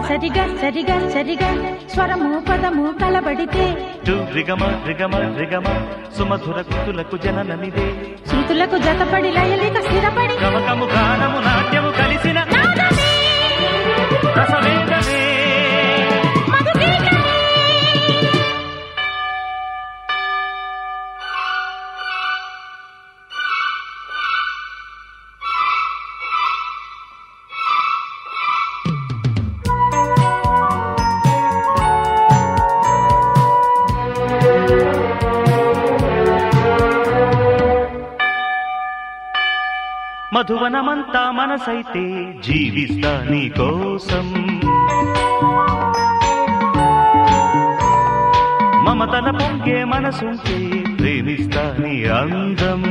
సరిగా సరిగా సరిగా స్వరము పదము కలబడితే రిగమ రిగమ రిగమ సుమధుర కృతులకు జననమిదే శృతులకు జతపడి లయలిక స్థిరపడి గమకము గానము నాట్యము కలిసిన రసవేదమే మధువనమంతా మనసైతే జీవిస్తా నీ కోసం మమతల పొంగే మనసుంటే ప్రేమిస్తా నీ అందం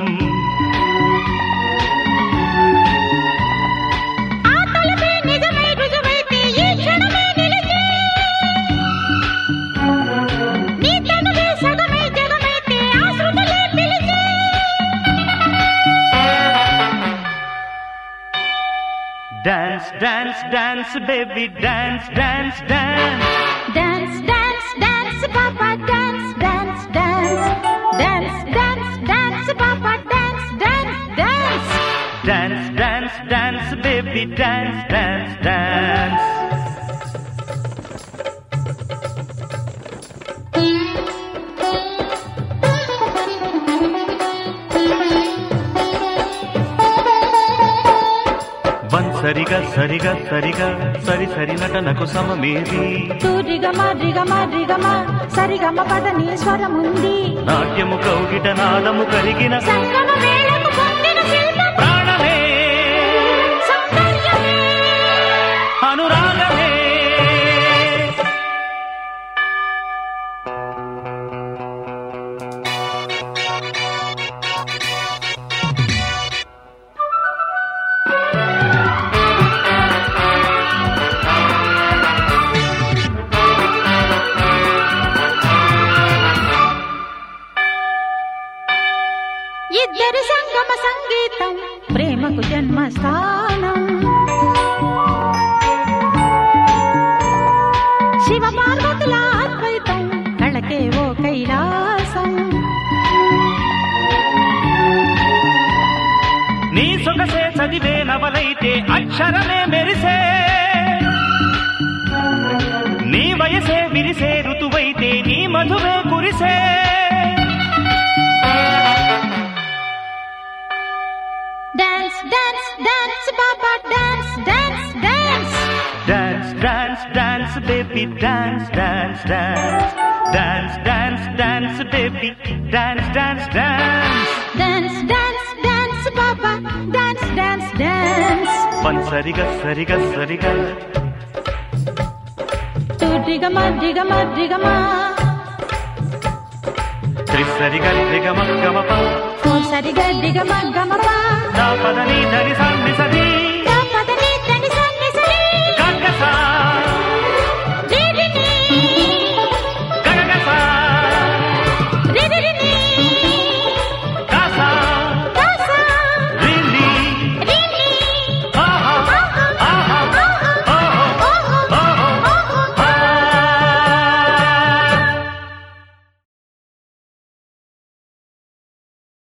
Dance, dance, dance, baby, dance, dance, dance. Dance, dance, dance, papa, dance, dance, dance. Dance, dance, dance, papa, dance, dance, dance. Dance, dance, dance, baby, dance, dance, dance. సరిగా సరిగా సరిగా సరి సరి నటనకు సమమేది రిగమ రిగమ రిగమ సరిగమ పదని స్వరముంది నాట్యము కౌగిట నాదము కలిగిన సంగమ వేళకు పొందిన శిల్పం ప్రాణమే సౌందర్యమే అనురాగమే ఇద్దరి సంగమ సంగీతం ప్రేమకు జన్మస్థానం శివ పార్వతుల అద్వైతం కళకే ఓ కైలాసం నీ సొగసే చదివే నవలైతే అక్షరమే మెరిసే నీ వయసే విరిసే ఋతువైతే నీ మధువే కురిసే Dance, dance, dance, papa, dance, dance, dance. Dance, dance, dance, baby, dance, dance, dance. Dance, dance, dance, baby, dance, dance, dance. Dance, dance, dance, papa, dance, dance, dance. సరిగా సరిగా సరిగా రిగమ రిగమ రిగమ త్రిసరిగా రిగమ గమప సరిగా రిగమ గమప పదని ధని